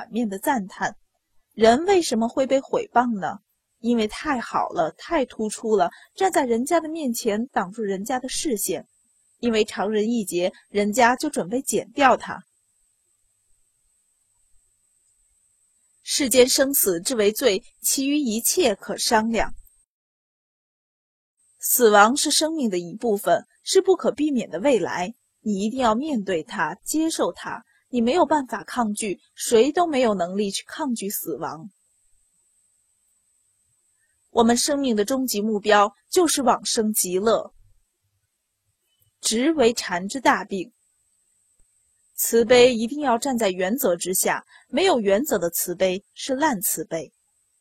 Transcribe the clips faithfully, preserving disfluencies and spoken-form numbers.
反面的赞叹。人为什么会被毁谤呢？因为太好了，太突出了，站在人家的面前挡住人家的视线，因为常人一截，人家就准备剪掉它。世间生死之为罪，其余一切可商量。死亡是生命的一部分，是不可避免的未来，你一定要面对它，接受它，你没有办法抗拒，谁都没有能力去抗拒死亡。我们生命的终极目标就是往生极乐。执为禅之大病。慈悲一定要站在原则之下，没有原则的慈悲是烂慈悲。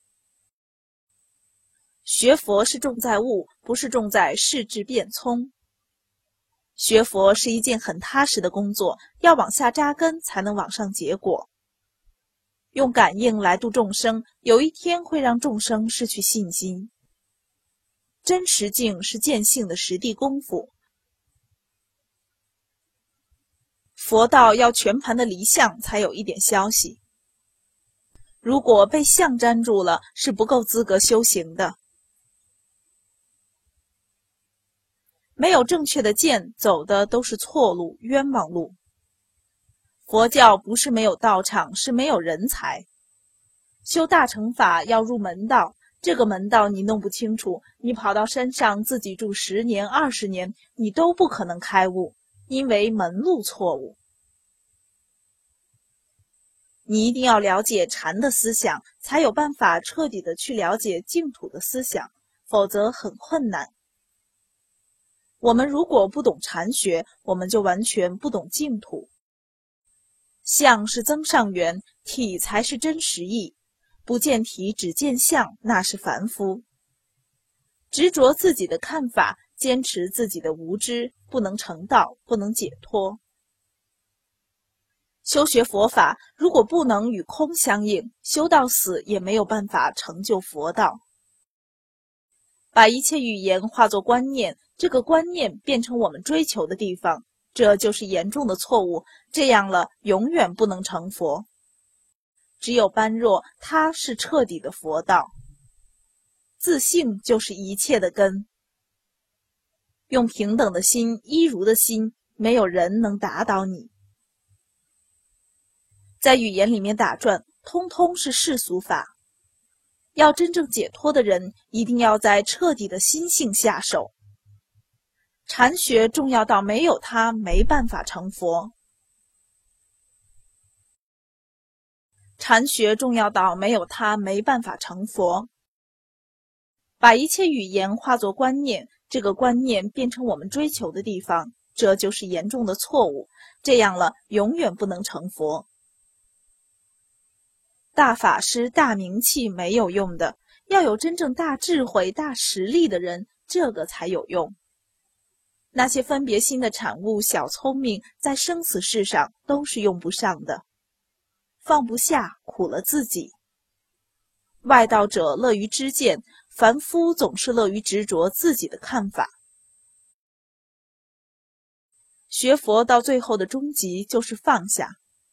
学佛是重在悟，不是重在事智变聪。学佛是一件很踏实的工作，要往下扎根才能往上结果。用感应来度众生，有一天会让众生失去信心。真实境是见性的实地功夫。佛道要全盘的离相才有一点消息。如果被相粘住了，是不够资格修行的。没有正确的见，走的都是错路、冤枉路。佛教不是没有道场，是没有人才。修大乘法要入门道，这个门道你弄不清楚，你跑到山上自己住十年、二十年，你都不可能开悟，因为门路错误。你一定要了解禅的思想，才有办法彻底的去了解净土的思想，否则很困难。我们如果不懂禅学，我们就完全不懂净土。相是增上缘，体才是真实义。不见体只见相，那是凡夫。执着自己的看法，坚持自己的无知，不能成道，不能解脱。修学佛法，如果不能与空相应，修到死也没有办法成就佛道。把一切语言化作观念，这个观念变成我们追求的地方，这就是严重的错误，这样了，永远不能成佛。只有般若，它是彻底的佛道。自性就是一切的根。用平等的心、一如的心，没有人能打倒你。在语言里面打转，通通是世俗法。要真正解脱的人，一定要在彻底的心性下手。禅学重要到没有它没办法成佛。禅学重要到没有它没办法成佛。把一切语言化作观念，这个观念变成我们追求的地方，这就是严重的错误，这样了，永远不能成佛。大法师、大名气没有用的，要有真正大智慧、大实力的人，这个才有用。那些分别心的产物、小聪明，在生死事上都是用不上的。放不下，苦了自己。外道者乐于知见，凡夫总是乐于执着自己的看法。学佛到最后的终极就是放下。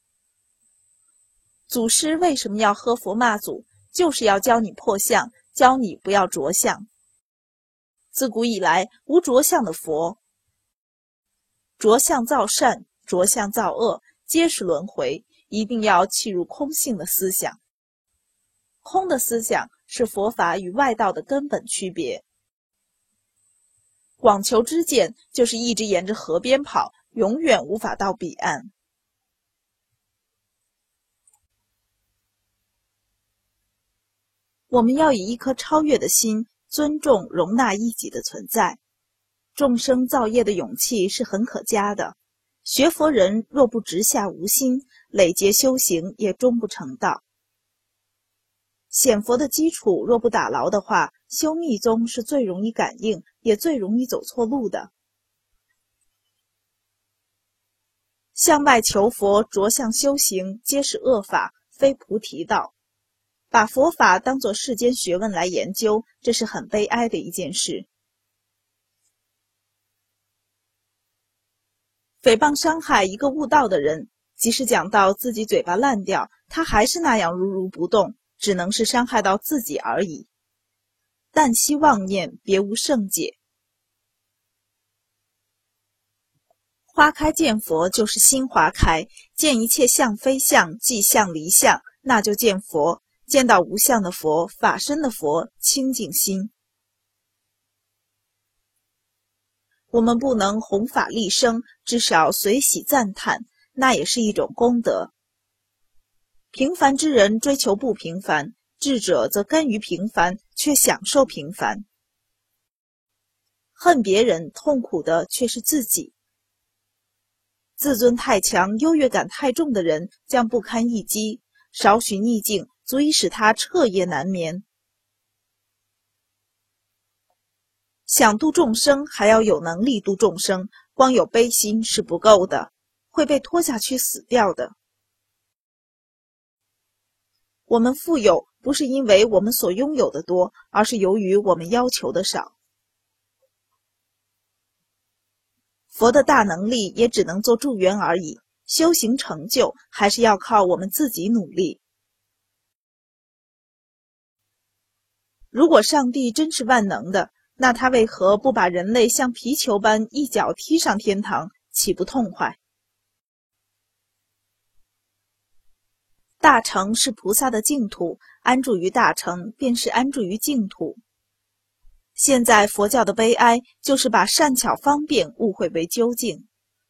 祖师为什么要喝佛骂祖？就是要教你破相，教你不要着相。自古以来，无着相的佛。着相造善，着相造恶，皆是轮回，一定要契入空性的思想。空的思想是佛法与外道的根本区别。广求知见，就是一直沿着河边跑，永远无法到彼岸。我们要以一颗超越的心，尊重、容纳异己的存在。众生造业的勇气是很可嘉的。学佛人若不直下无心，累劫修行也终不成道。显佛的基础若不打牢的话，修密宗是最容易感应，也最容易走错路的。向外求佛，着相修行，皆是恶法，非菩提道。把佛法当作世间学问来研究，这是很悲哀的一件事。诽谤伤害一个悟道的人，即使讲到自己嘴巴烂掉， 他还是那样如如不动，只能是伤害到自己而已。但惜妄念，别无圣解。花开见佛就是心花开，见一切相非相，即相离相，那就见佛，见到无相的佛，法身的佛，清净心。我们不能弘法利生，至少随喜赞叹，那也是一种功德。平凡之人追求不平凡，智者则甘于平凡，却享受平凡。恨别人，痛苦的却是自己。自尊太强、优越感太重的人将不堪一击，少许逆境足以使他彻夜难眠。想度众生，还要有能力度众生，光有悲心是不够的，会被拖下去死掉的。我们富有，不是因为我们所拥有的多，而是由于我们要求的少。佛的大能力也只能做助缘而已，修行成就还是要靠我们自己努力。如果上帝真是万能的，那他为何不把人类像皮球般一脚踢上天堂，岂不痛快？大乘是菩萨的净土，安住于大乘便是安住于净土。现在佛教的悲哀就是把善巧方便误会为究竟。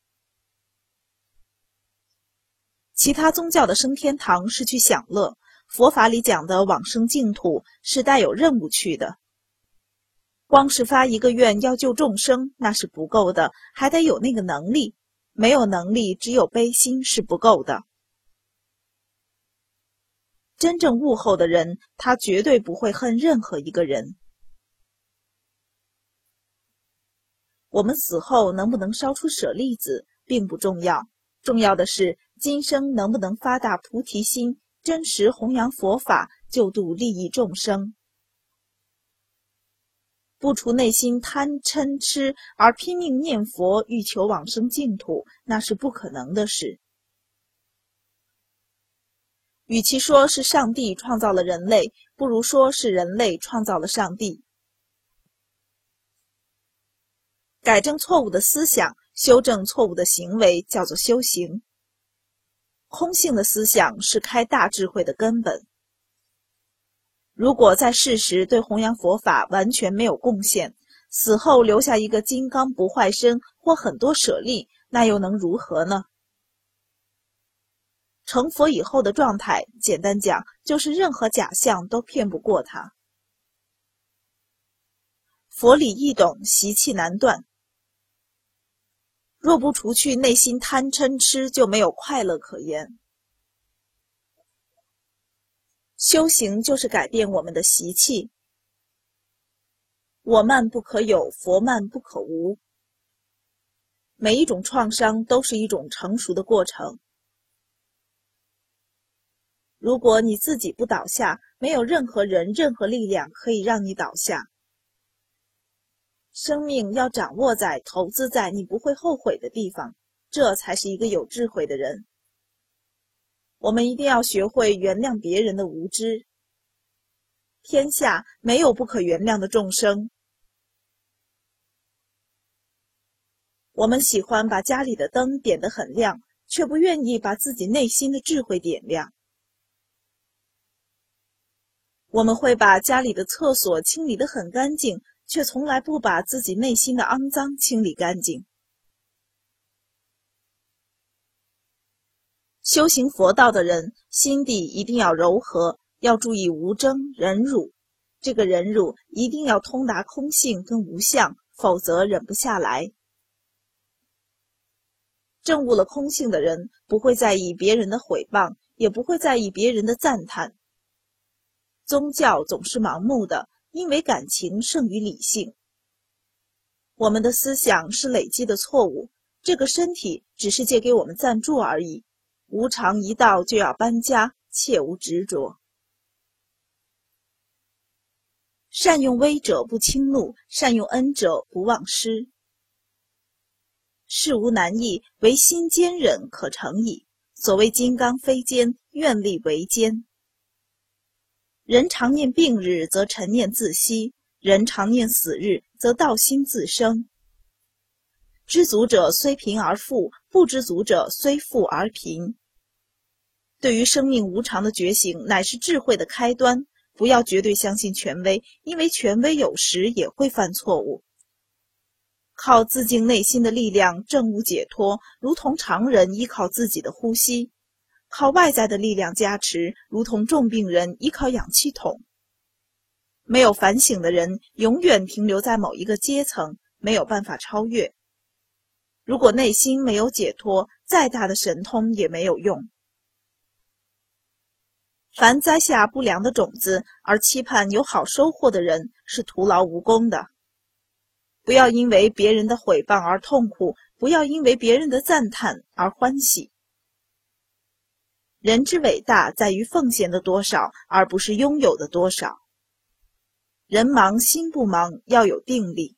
其他宗教的升天堂是去享乐，佛法里讲的往生净土是带有任务去的。光是发一个愿要救众生，那是不够的，还得有那个能力。没有能力，只有悲心是不够的。真正悟后的人，他绝对不会恨任何一个人。我们死后能不能烧出舍利子，并不重要，重要的是今生能不能发大菩提心，真实弘扬佛法，救度利益众生。不除内心贪嗔痴而拼命念佛欲求往生净土，那是不可能的事。与其说是上帝创造了人类，不如说是人类创造了上帝。改正错误的思想，修正错误的行为，叫做修行。空性的思想是开大智慧的根本。如果在世时对弘扬佛法完全没有贡献，死后留下一个金刚不坏身或很多舍利，那又能如何呢？成佛以后的状态，简单讲，就是任何假象都骗不过他。佛理易懂，习气难断。若不除去内心贪嗔痴，就没有快乐可言。修行就是改变我们的习气。我慢不可有，佛慢不可无。每一种创伤都是一种成熟的过程。如果你自己不倒下，没有任何人、任何力量可以让你倒下。生命要掌握在、投资在你不会后悔的地方，这才是一个有智慧的人。我们一定要学会原谅别人的无知。天下没有不可原谅的众生。我们喜欢把家里的灯点得很亮，却不愿意把自己内心的智慧点亮。我们会把家里的厕所清理得很干净，却从来不把自己内心的肮脏清理干净。修行佛道的人，心地一定要柔和，要注意无争、忍辱。这个忍辱一定要通达空性跟无相，否则忍不下来。证悟了空性的人，不会在意别人的毁谤，也不会在意别人的赞叹。宗教总是盲目的，因为感情胜于理性。我们的思想是累积的错误，这个身体只是借给我们暂住而已。无常一到就要搬家，切勿执着。善用威者不轻怒，善用恩者不忘施。事无难易，唯心坚忍可成矣。 所谓金刚非坚，愿力为坚。人常念病日，则尘念自息；人常念死日，则道心自生。知足者虽贫而富，不知足者虽富而贫。对于生命无常的觉醒，乃是智慧的开端。不要绝对相信权威，因为权威有时也会犯错误。靠自净内心的力量证悟解脱，如同常人依靠自己的呼吸；靠外在的力量加持，如同重病人依靠氧气筒。没有反省的人，永远停留在某一个阶层，没有办法超越。如果内心没有解脱，再大的神通也没有用。凡栽下不良的种子而期盼有好收获的人，是徒劳无功的。不要因为别人的毁谤而痛苦，不要因为别人的赞叹而欢喜。人之伟大在于奉献的多少，而不是拥有的多少。人忙心不忙，要有定力。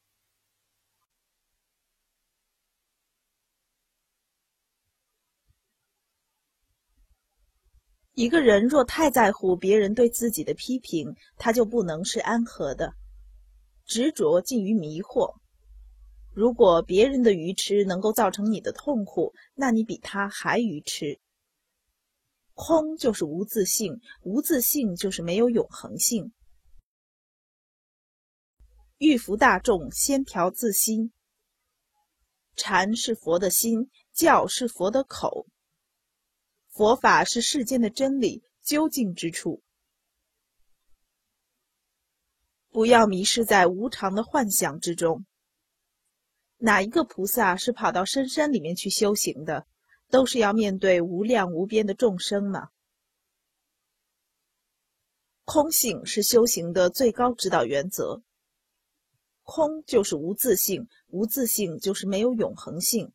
一个人若太在乎别人对自己的批评，他就不能是安和的。执着近于迷惑。如果别人的愚痴能够造成你的痛苦，那你比他还愚痴。空就是无自性，无自性就是没有永恒性。欲服大众，先调自心。禅是佛的心，教是佛的口。佛法是世间的真理，究竟之处。不要迷失在无常的幻想之中。哪一个菩萨是跑到深山里面去修行的？都是要面对无量无边的众生嘛。空性是修行的最高指导原则。空就是无自性，无自性就是没有永恒性。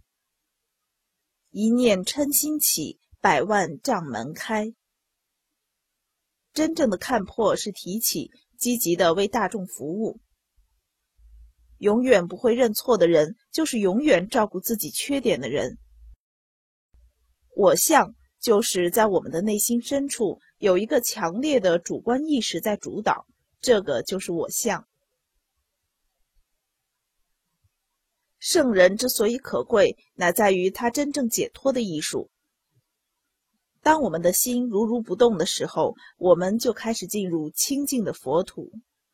一念嗔心起，百万障门开。真正的看破是提起，积极的为大众服务。永远不会认错的人，就是永远照顾自己缺点的人。我相就是在我们的内心深处有一个强烈的主观意识在主导，这个就是我相。圣人之所以可贵，乃在于他真正解脱的艺术。当我们的心如如不动的时候，我们就开始进入清净的佛土。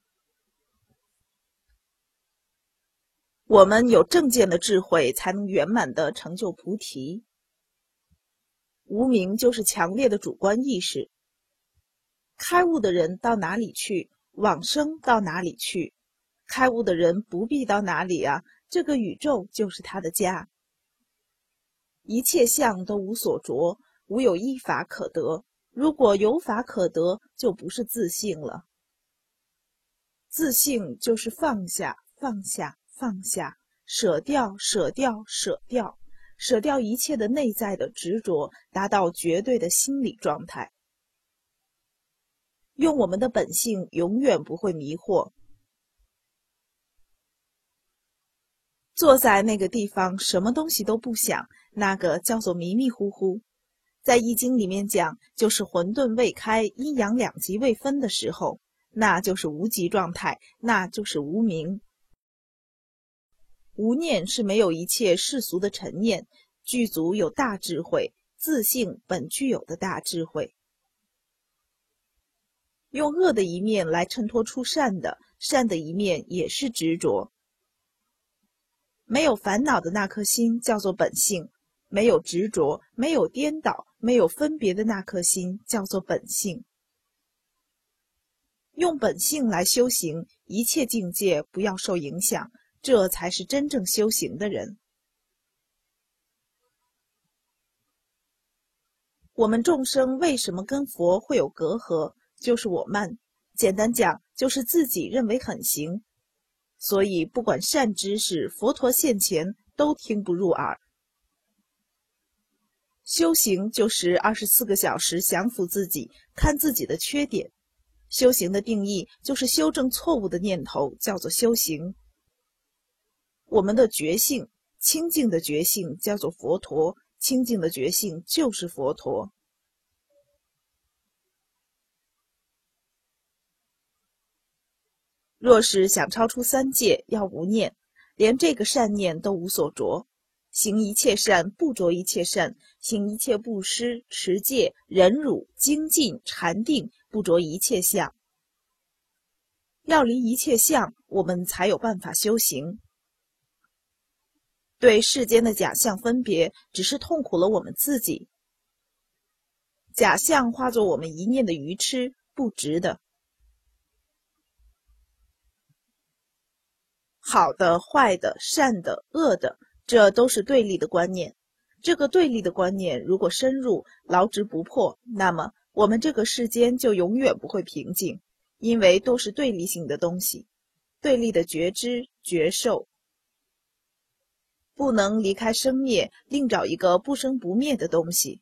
我们有正见的智慧，才能圆满地成就菩提。无明就是强烈的主观意识。开悟的人到哪里去，往生到哪里去。开悟的人不必到哪里啊，这个宇宙就是他的家。一切相都无所着，无有一法可得。如果有法可得，就不是自性了。自性就是放下，放下，放下，舍掉，舍掉，舍掉，舍掉一切的内在的执着，达到绝对的心理状态。用我们的本性，永远不会迷惑。坐在那个地方，什么东西都不想，那个叫做迷迷糊糊。在易经里面讲，就是混沌未开，阴阳两极未分的时候，那就是无极状态，那就是无明。无念是没有一切世俗的尘念，具足有大智慧，自性本具有的大智慧。用恶的一面来衬托出善的，善的一面也是执着。没有烦恼的那颗心叫做本性，没有执着，没有颠倒，没有分别的那颗心叫做本性。用本性来修行，一切境界不要受影响，这才是真正修行的人。我们众生为什么跟佛会有隔阂？就是我慢，简单讲，就是自己认为很行。所以不管善知识，佛陀现前都听不入耳。修行就是二十四个小时降服自己，看自己的缺点。修行的定义就是修正错误的念头，叫做修行。我们的觉性，清净的觉性叫做佛陀， 清净的觉性就是佛陀。若是想超出三界，要无念，连这个善念都无所着，行一切善，不着一切善，行一切布施、持戒、忍辱、精进、禅定，不着一切相。要离一切相，我们才有办法修行。对世间的假象分别，只是痛苦了我们自己。假象化作我们一念的愚痴，不值得。好的、坏的、善的、恶的，这都是对立的观念。这个对立的观念如果深入，牢执不破，那么我们这个世间就永远不会平静，因为都是对立性的东西，对立的觉知、觉受。不能离开生灭，另找一个不生不灭的东西。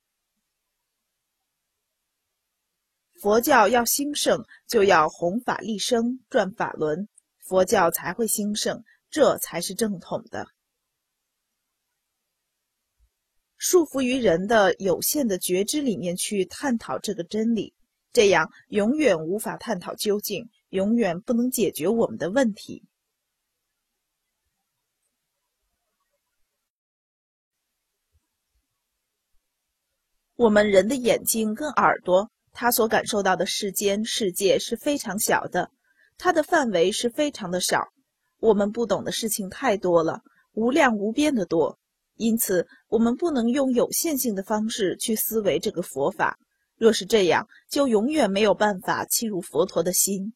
佛教要兴盛，就要弘法利生，转法轮，佛教才会兴盛，这才是正统的。束缚于人的有限的觉知里面去探讨这个真理，这样永远无法探讨究竟，永远不能解决我们的问题。我们人的眼睛跟耳朵，他所感受到的世间世界是非常小的，它的范围是非常的少。我们不懂的事情太多了，无量无边的多，因此我们不能用有限性的方式去思维这个佛法。若是这样，就永远没有办法契入佛陀的心。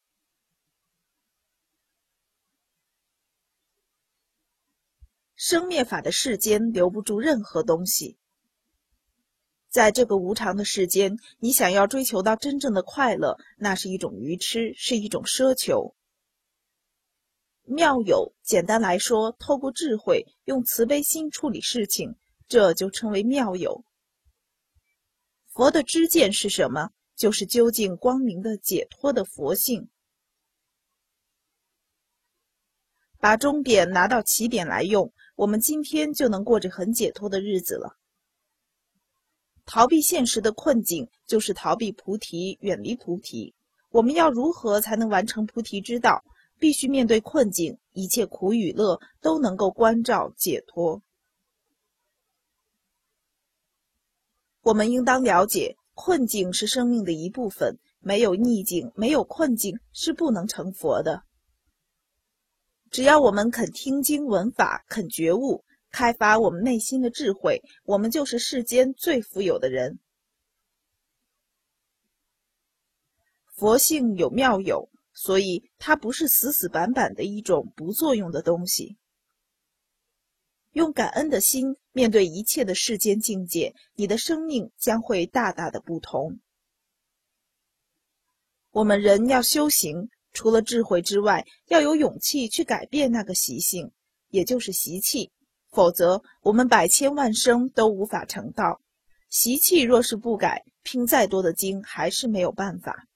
生灭法的世间留不住任何东西。在这个无常的世间，你想要追求到真正的快乐，那是一种愚痴，是一种奢求。妙有，简单来说，透过智慧，用慈悲心处理事情，这就称为妙有。佛的知见是什么？就是究竟光明的解脱的佛性。把钟点拿到起点来用，我们今天就能过着很解脱的日子了。逃避现实的困境，就是逃避菩提，远离菩提。我们要如何才能完成菩提之道？必须面对困境，一切苦与乐都能够关照解脱。我们应当了解，困境是生命的一部分，没有逆境，没有困境是不能成佛的。只要我们肯听经闻法，肯觉悟，开发我们内心的智慧，我们就是世间最富有的人。佛性有妙有，所以它不是死死板板的一种不作用的东西。用感恩的心面对一切的世间境界，你的生命将会大大的不同。我们人要修行，除了智慧之外，要有勇气去改变那个习性，也就是习气。否则，我们百千万生都无法成道。习气若是不改，拼再多的经还是没有办法。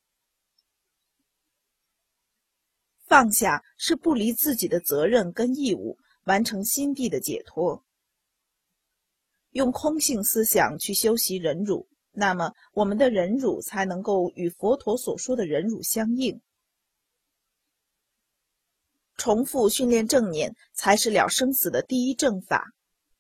放下是不离自己的责任跟义务，完成心地的解脱。用空性思想去修习忍辱，那么我们的忍辱才能够与佛陀所说的忍辱相应。重复训练正念，才是了生死的第一正法。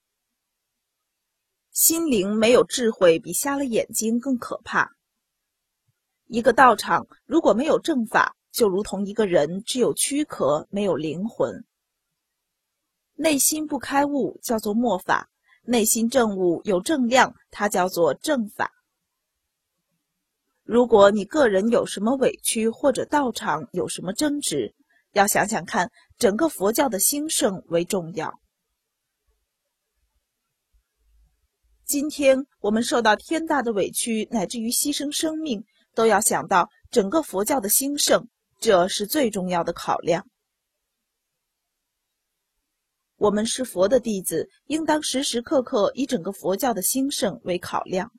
心灵没有智慧，比瞎了眼睛更可怕。一个道场如果没有正法，就如同一个人只有躯壳，没有灵魂。内心不开悟，叫做末法；内心正悟，有正量，它叫做正法。如果你个人有什么委屈，或者道场有什么争执，要想想看，整个佛教的兴盛为重要。今天我们受到天大的委屈，乃至于牺牲生命，都要想到整个佛教的兴盛，这是最重要的考量。我们是佛的弟子，应当时时刻刻以整个佛教的兴盛为考量。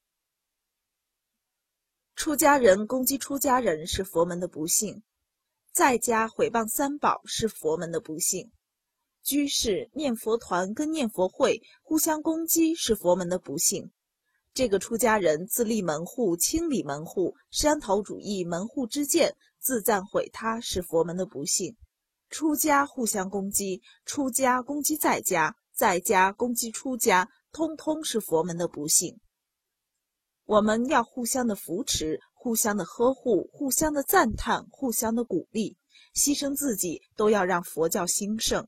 出家人攻击出家人是佛门的不幸。 在家毁谤三宝是佛门的不幸；居士、念佛团跟念佛会互相攻击是佛门的不幸；这个出家人自立门户、清理门户、山头主义门户之见，自赞毁他是佛门的不幸；出家互相攻击，出家攻击在家，在家攻击出家，通通是佛门的不幸。我们要互相的扶持，互相的呵护，互相的赞叹，互相的鼓励，牺牲自己都要让佛教兴盛。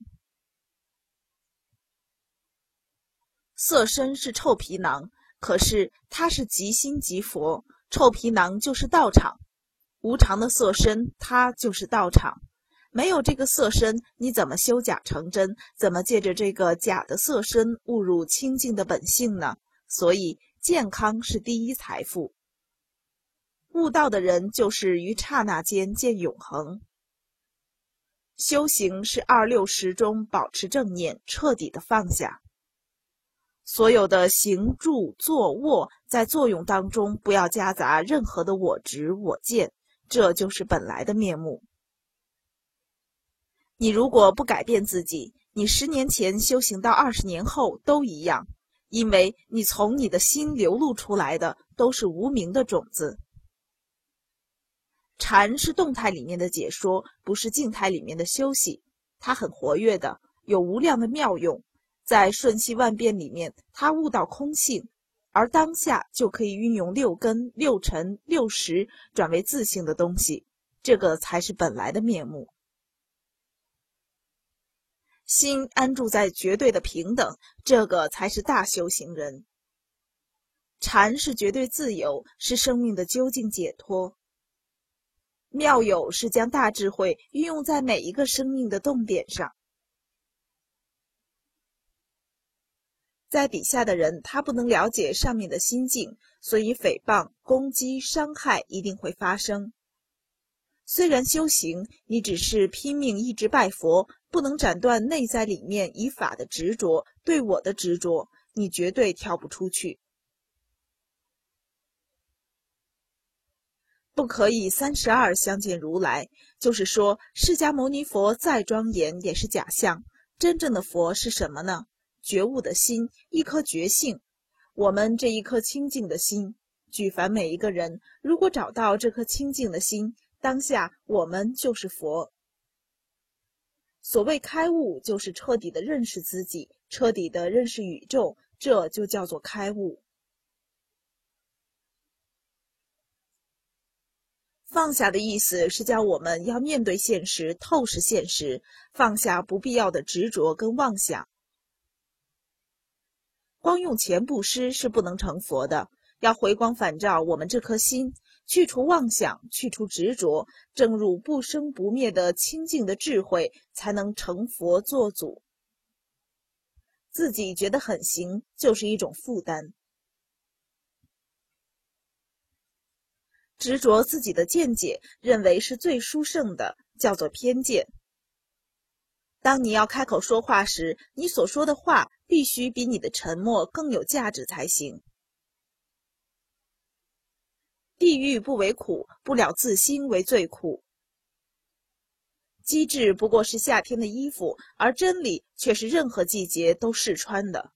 色身是臭皮囊，可是它是即心即佛，臭皮囊就是道场，无常的色身它就是道场。没有这个色身，你怎么修假成真？怎么借着这个假的色身误入清净的本性呢？所以健康是第一财富。悟道的人就是于刹那间见永恒。修行是二六时中保持正念，彻底的放下。所有的行住坐卧，在作用当中不要夹杂任何的我执我见，这就是本来的面目。你如果不改变自己，你十年前修行到二十年后都一样，因为你从你的心流露出来的都是无明的种子。禅是动态里面的解说，不是静态里面的休息，它很活跃的，有无量的妙用。在瞬息万变里面，它悟到空性，而当下就可以运用六根、六尘、六识转为自性的东西，这个才是本来的面目。心安住在绝对的平等，这个才是大修行人。禅是绝对自由，是生命的究竟解脱。妙有是将大智慧运用在每一个生命的动点上。在底下的人，他不能了解上面的心境，所以诽谤、攻击、伤害一定会发生。虽然修行，你只是拼命一直拜佛，不能斩断内在里面以法的执着，对我的执着，你绝对跳不出去。不可以三十二相见如来，就是说释迦牟尼佛再庄严也是假象，真正的佛是什么呢？觉悟的心，一颗觉性。我们这一颗清净的心，举凡每一个人，如果找到这颗清净的心，当下我们就是佛。所谓开悟，就是彻底的认识自己，彻底的认识宇宙，这就叫做开悟。放下的意思是叫我们要面对现实，透视现实，放下不必要的执着跟妄想。光用钱布施是不能成佛的，要回光返照我们这颗心，去除妄想，去除执着，正入不生不灭的清净的智慧，才能成佛做主。自己觉得很行，就是一种负担。执着自己的见解，认为是最殊胜的，叫做偏见。当你要开口说话时，你所说的话必须比你的沉默更有价值才行。地狱不为苦，不了自心为最苦。机智不过是夏天的衣服，而真理却是任何季节都试穿的。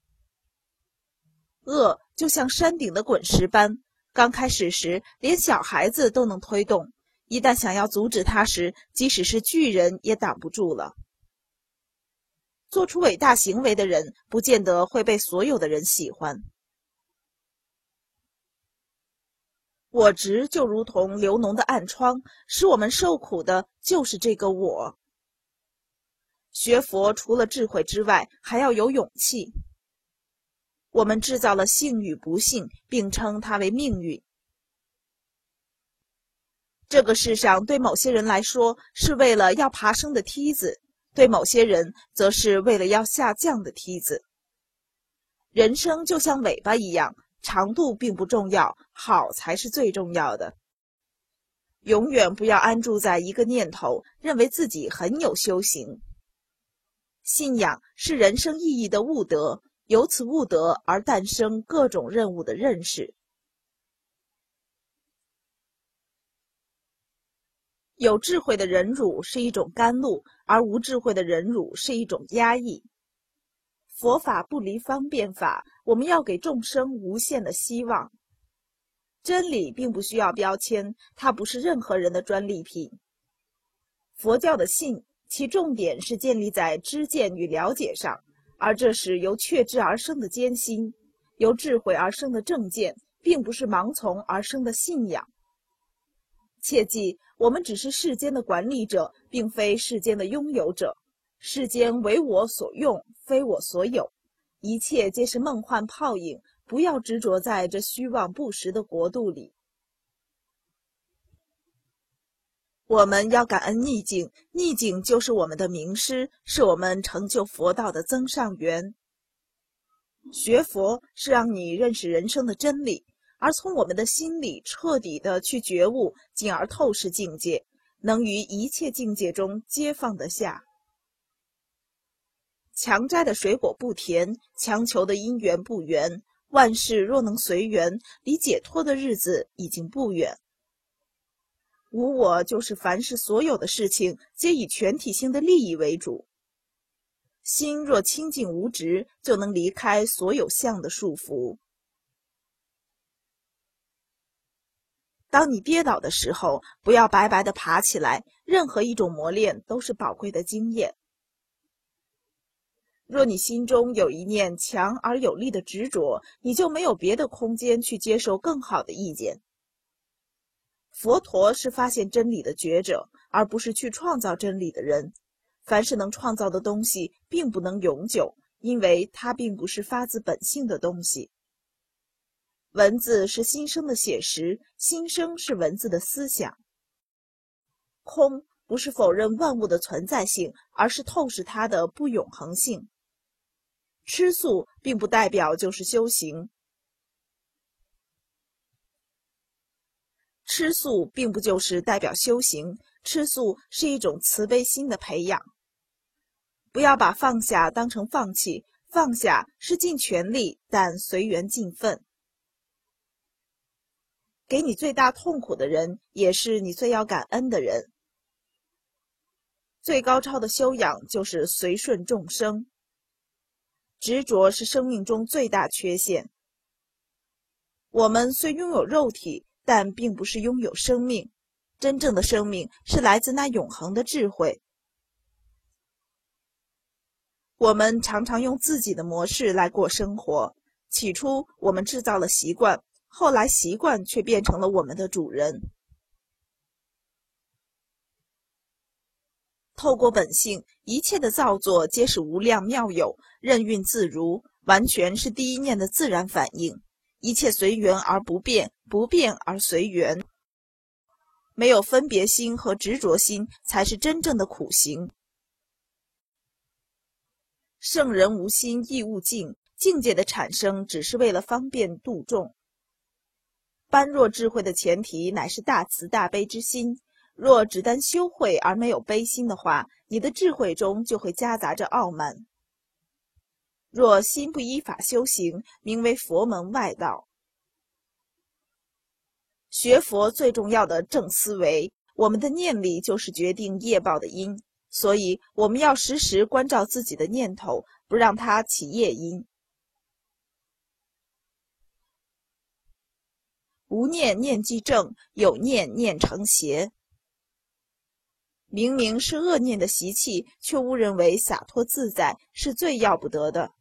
恶就像山顶的滚石般，刚开始时连小孩子都能推动，一旦想要阻止它时，即使是巨人也挡不住了。做出伟大行为的人，不见得会被所有的人喜欢。我执就如同流脓的暗疮，使我们受苦的就是这个我。学佛除了智慧之外，还要有勇气。我们制造了幸与不幸，并称它为命运。这个世上对某些人来说是为了要爬升的梯子，对某些人则是为了要下降的梯子。人生就像尾巴一样，长度并不重要，好才是最重要的。永远不要安住在一个念头，认为自己很有修行。信仰是人生意义的悟得，由此悟得而诞生各种任务的认识。 有智慧的忍辱是一种甘露，而无智慧的忍辱是一种压抑。佛法不离方便法，我们要给众生无限的希望。真理并不需要标签，它不是任何人的专利品。佛教的信，其重点是建立在知见与了解上，而这是由确知而生的坚心，由智慧而生的正见，并不是盲从而生的信仰。切记，我们只是世间的管理者，并非世间的拥有者。世间为我所用，非我所有，一切皆是梦幻泡影，不要执着在这虚妄不实的国度里。我们要感恩逆境，逆境就是我们的名师，是我们成就佛道的增上缘。学佛是让你认识人生的真理，而从我们的心里彻底的去觉悟，进而透视境界，能于一切境界中皆放得下。强摘的水果不甜，强求的因缘不圆，万事若能随缘，离解脱的日子已经不远。无我就是凡是所有的事情皆以全体性的利益为主。心若清净无执，就能离开所有相的束缚。当你跌倒的时候，不要白白的爬起来，任何一种磨练都是宝贵的经验。若你心中有一念强而有力的执着，你就没有别的空间去接受更好的意见。佛陀是发现真理的觉者，而不是去创造真理的人。凡是能创造的东西并不能永久，因为它并不是发自本性的东西。文字是心生的写实，心生是文字的思想。空不是否认万物的存在性，而是透视它的不永恒性。吃素并不代表就是修行，吃素并不就是代表修行，吃素是一种慈悲心的培养。不要把放下当成放弃，放下是尽全力，但随缘尽分。给你最大痛苦的人，也是你最要感恩的人。最高超的修养就是随顺众生。执着是生命中最大缺陷。我们虽拥有肉体，但并不是拥有生命。真正的生命是来自那永恒的智慧。我们常常用自己的模式来过生活，起初我们制造了习惯，后来习惯却变成了我们的主人。透过本性，一切的造作皆是无量妙有，任运自如，完全是第一念的自然反应。一切随缘而不变，不变而随缘。没有分别心和执着心，才是真正的苦行。圣人无心亦无境，境界的产生只是为了方便度众。般若智慧的前提乃是大慈大悲之心。若只单修慧而没有悲心的话，你的智慧中就会夹杂着傲慢。若心不依法修行，名为佛门外道。学佛最重要的正思维，我们的念力就是决定业报的因，所以我们要时时关照自己的念头，不让它起业因。无念念即正，有念念成邪。明明是恶念的习气，却误认为洒脱自在，是最要不得的。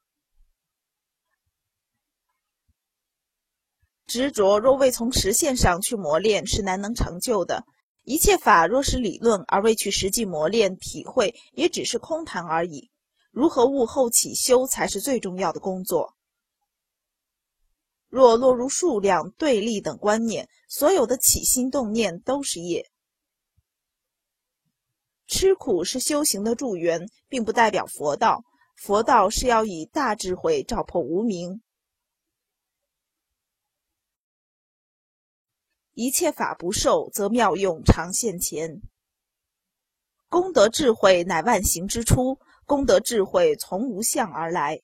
执着若未从实现上去磨练，是难能成就的。一切法若是理论而未去实际磨练体会，也只是空谈而已。如何悟后起修才是最重要的工作。若落入数量、对立等观念，所有的起心动念都是业。吃苦是修行的助缘，并不代表佛道。佛道是要以大智慧照破无明。一切法不受，则妙用常现前。功德智慧乃万行之初，功德智慧从无相而来。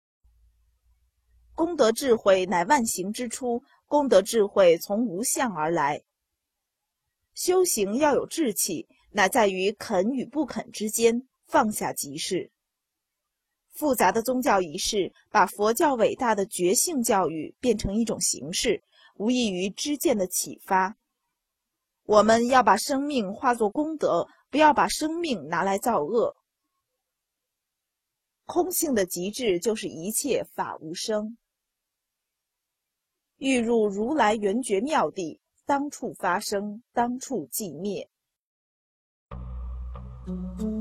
功德智慧乃万行之初，功德智慧从无相而来。 修行要有志气，乃在于肯与不肯之间放下即是。复杂的宗教仪式把佛教伟大的觉性教育变成一种形式，无异于知见的启发。我们要把生命化作功德，不要把生命拿来造恶。空性的极致就是一切法无生。欲入如来圆觉妙地，当处发生，当处寂灭。